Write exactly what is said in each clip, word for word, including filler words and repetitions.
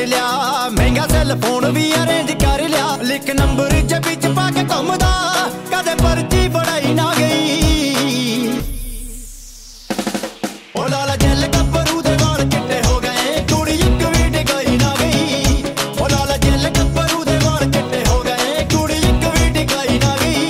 लिया, महंगा cell phone भी अरेंज कर लिया। लिख नंबर च बिच पा के घूमदा, कदे पर्ची बढ़ाई ना गई। ओ लाला जेल गब्बरू दे वाल चिट्टे हो गए, कुड़ी इक भी टिकाई ना गई। ओ लाला जेल गब्बरू दे वाल चिट्टे हो गए, कुड़ी इक भी टिकाई ना गई।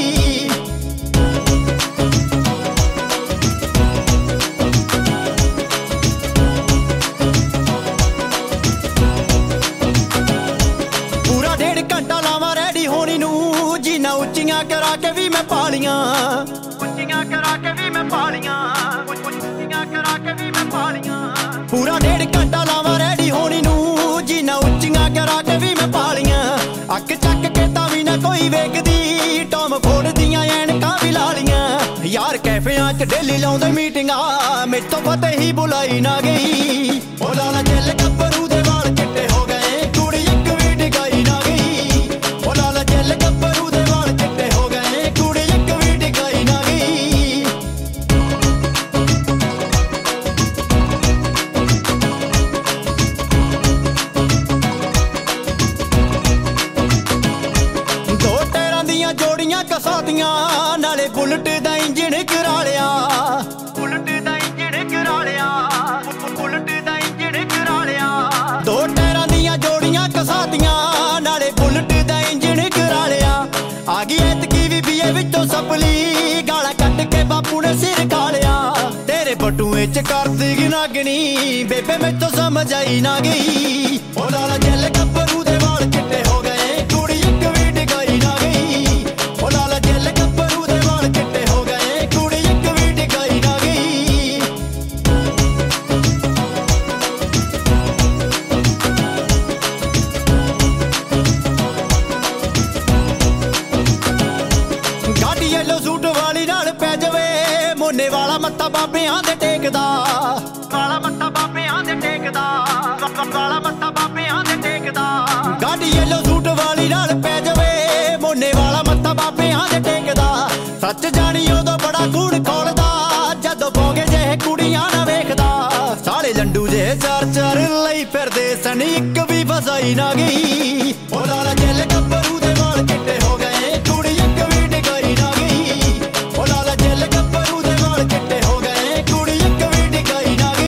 पूरा डेढ़ घंटा लावा रेडी होनी नू, जीना उच्चियां करा के भी मैं पालियां, उच्चियां करा के भी मैं पालियां, उच्चियां करा के भी मैं पालियां। पूरा डेढ़ घंटा लावा रेडी होनी नू, जीना उच्चियां करा के भी मैं पालियां। अक चक के तां भी ना कोई वेखदी, टॉम फोड़ दियां ऐनकां भी ला लियां। यार कैफियां च डेली लाउंदे मीटिंगां, मेथों पते ही बुलाई ना गई। ओ लाला जेल गब्बरू दे वाल चिट्टे हो गए, कुड़ी इक भी टिकाई ना गई। ओ लाला जेल गब्बरू दे वाल चिट्टे हो गए, कुड़ी इक भी टिकाई ना गई। दो टायरां दियां जोड़ियां कसातियां, नाले बुलट दा इंजन करा लिया, बुलट दा इंजन करा लिया, बुलट दा इंजन करा लिया। दो टायरां दियां जोड़ियां कसातियां, नाले बुलट दा इंजन करा लिया। आ गई ऐतकी भी बीए विचों सपली, गालां कट के बापू ने सिर खा लिया। तेरे बटूए च करदी गिनागनी, बेबे मैथों समझ आई ना गई। ओ लाला जेल गब्बरू दे वाल चिट्टे हो गए, कुड़ी इक भी टिकाई ना गई। ओ लाला जेल गब्बरू दे वाल चिट्टे हो गए, कुड़ी इक भी टिकाई ना गई। गाड़ी येलो सूट वाली नाल पै जावे, मोने वाला मत्था बाबियां दे टेकदा, वाला मत्था बाबियां दे टेकदा, वाला मत्था बाबियां दे टेकदा। गाड़ी येलो सूट वाली नाल पै जावे, मोने वाला मत्था बाबियां दे टेकदा। सच जानी उदों बड़ा खून खोलदा, जदों पौगे जेहे कुड़ियां ना वेखदा। साले लंडू जे चार चार लई फिरदे सन, इक भी फसाई ना गई।